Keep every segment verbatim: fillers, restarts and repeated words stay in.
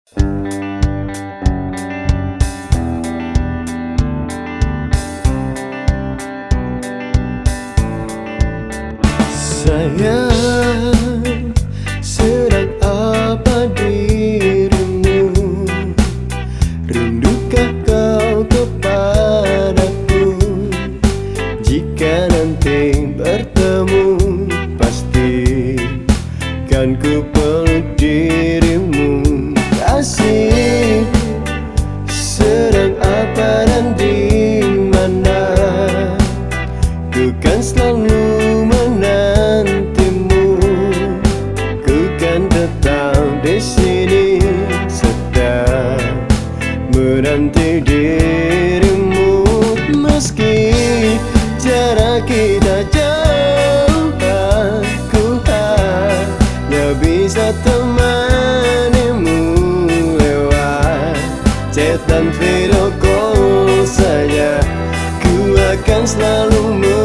Sayang, sedang apa dirimu? Rindukah kau kepadaku? Jika nanti bertemu, pasti kan ku peluk dirimu. Kasih, sedang apa dan di mana? Ku kan selalu menantimu. Ku kan tetap di sini, sedang menanti dirimu. Meski jarak kita jauh, aku hanya bisa temanimu lewat chat dan video call saja. Ku akan selalu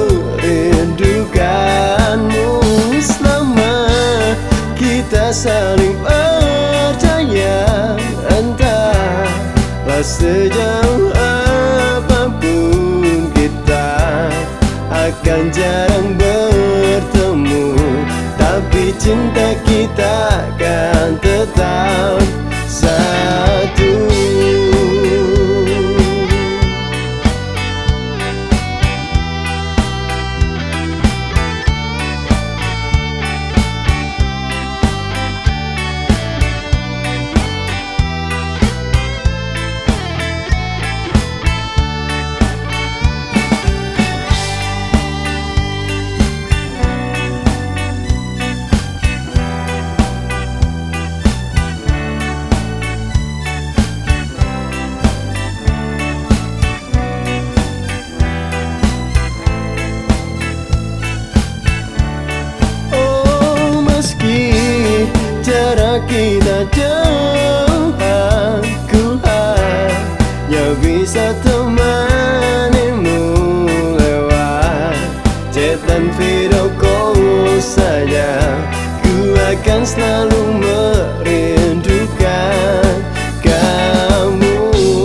merindukanmu selama kita saling percaya. Entahlah sejauh apapun kita akan jarang bertemu, tapi cinta kita akan tetap satu. Jarak kita jauh, aku hanya bisa temanimu lewat chat dan video call saja. Ku akan selalu merindukan kamu,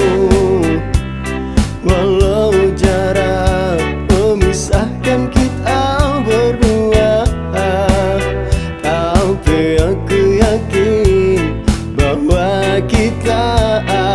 walau jarak memisahkan kita berdua. Tapi aku yakin bahwa kita